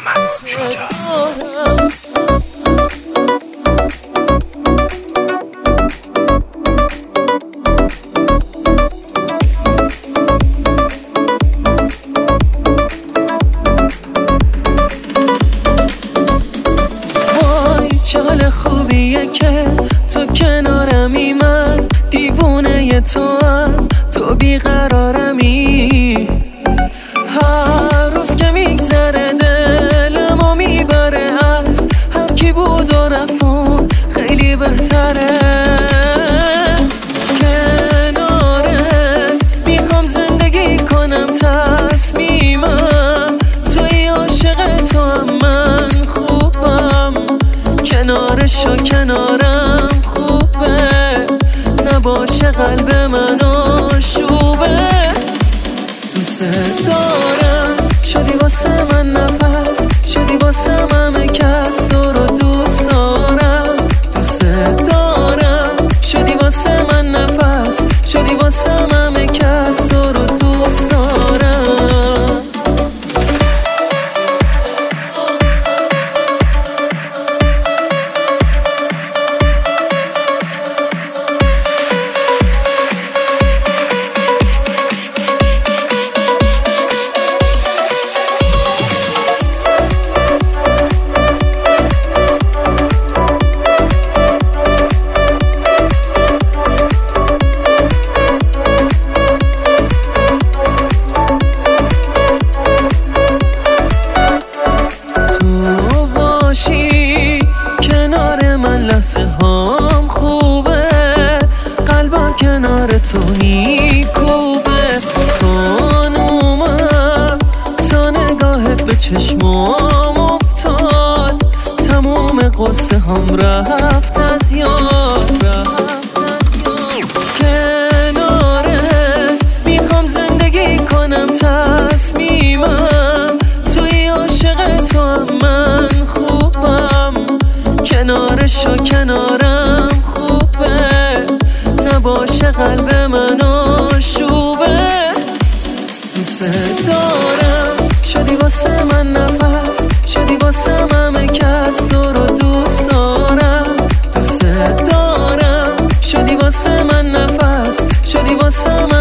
محمد شجاع. چه حال خوبیه که تو کنارمی، من دیوونه تو هم، تو بیقرارمی. هر روز که میگذره دلمو میبره، از هر کی بود و رفت خیلی بهتره. کنارت میخوام زندگی کنم، تصمیمم توی عاشق تو هم، من خوبم کنارشو کنارم خوبه، نباشه قلب منو شوبه. دوست دارم شدی واسه من نفس، شدی واسه همه کس تو رو دوست دارم. دوست دارم شدی واسه من نفس، شدی واسه همه کس تو رو دوست دارم. لحظه هام خوبه، قلبم کنار تو میکوبه. خانومم تا نگاهت به چشمام افتاد، تموم قصه هم رفت از یاد. کنارت میخوام زندگی کنم، تصمیمم توی عاشق تو هم، من خوبم کنارشو کنارم خوبه، نباشه قلب منو شوبه. دوست دارم شدی واسه من نفس، شدی واسه همه کس تو رو دوست دارم. دوست دارم شدی واسه من نفس، شدی واسه